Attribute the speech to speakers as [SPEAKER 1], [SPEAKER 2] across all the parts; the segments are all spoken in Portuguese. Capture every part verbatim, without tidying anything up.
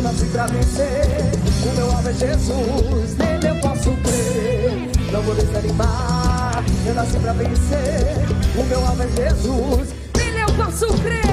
[SPEAKER 1] nasci pra vencer. O meu alvo é Jesus, nele eu posso crer. Não vou desanimar, eu nasci pra vencer. O meu alvo é Jesus, nele eu posso crer.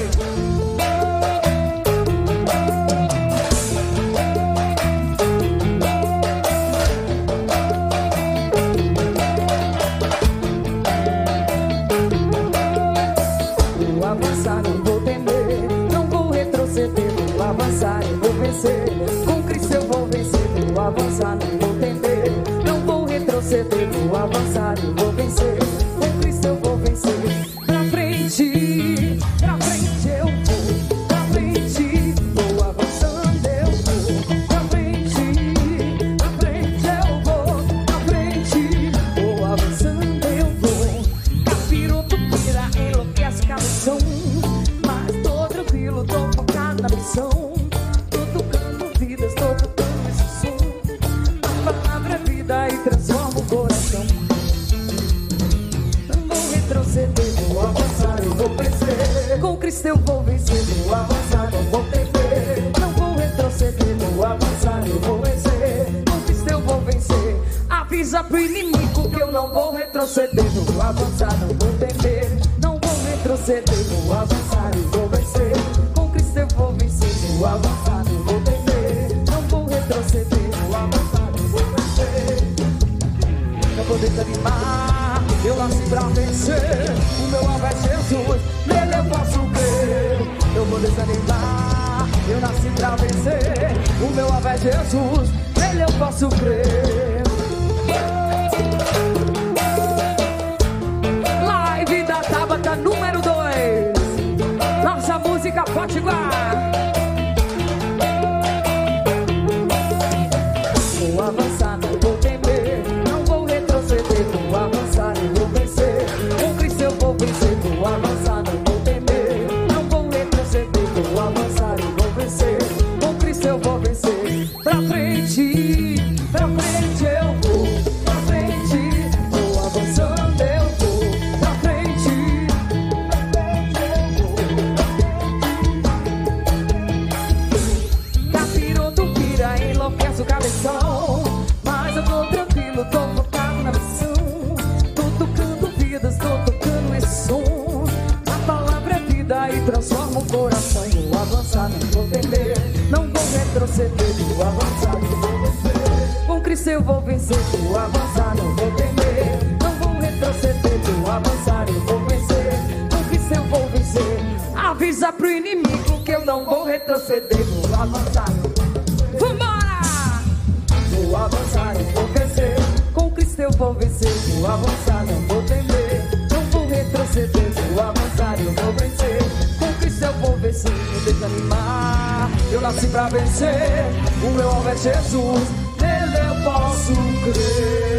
[SPEAKER 1] Vou avançar, não vou temer, não vou retroceder. Vou avançar, eu vou vencer. Com Cristo eu vou vencer. Vou avançar, não vou temer, não vou retroceder. Vou avançar, eu vou vencer. Com Cristo eu vou vencer. Pra frente, pra frente eu vou. Pra frente, vou avançando eu vou. Pra frente, pra frente eu vou. Pra frente, vou avançando eu vou. Capiroto pira, enlouquece cabeção. Mas tô tranquilo, tô focado na missão. Tô tocando vidas, tô tocando esse som. A palavra é vida e transforma o coração. Não vou retroceder, vou avançar, eu vou vencer. Com Cristo eu vou vencer, vou avançar, não vou temer. Não vou retroceder, vou avançar, eu vou vencer. Com Cristo eu vou vencer. Avisa pro inimigo que eu não vou retroceder. Vou avançar, não vou temer. Não vou retroceder, vou avançar, eu vou vencer. Com Cristo eu vou vencer, vou avançar, não vou temer. Não vou retroceder, vou avançar, eu vou vencer. Não vou desanimar, eu nasci pra vencer. O meu alvo é Jesus, nele eu posso crer. Eu vou desanimar, eu nasci pra vencer. O meu alvo é Jesus, nele eu posso crer. Live da Tabata número dois. Nossa música Potiguar. Vou avançar, não vou temer. Não vou retroceder, vou avançar, eu vou vencer. Com Cristo eu vou vencer, vou avançar, não vou temer. Não vou retroceder, vou avançar, eu vou vencer. Com Cristo eu vou vencer. Pra frente, pra frente eu vou. Pra frente, vou avançando eu vou. Pra frente, capiroto pira, enlouquece o cabeção. Mas eu tô tranquilo, tô focado na missão. Tô tocando vidas, tô tocando esse som. A palavra é vida e transforma o coração. Vou avançar, não vou temer. Não vou retroceder, vou avançar, eu vou vencer. Com Cristo eu vou vencer, vou avançar, não vou temer. Não vou retroceder, vou avançar, eu vou vencer. Com Cristo eu vou vencer. Avisa pro inimigo que eu não vou retroceder, vou avançar. Vambora! Vou avançar, eu vou vencer. Com Cristo eu vou vencer, vou avançar, não vou temer. Não vou retroceder, vou avançar, eu vou vencer. Com Cristo eu vou vencer, não desanimar. Eu nasci pra vencer, o meu alvo é Jesus, nele eu posso crer.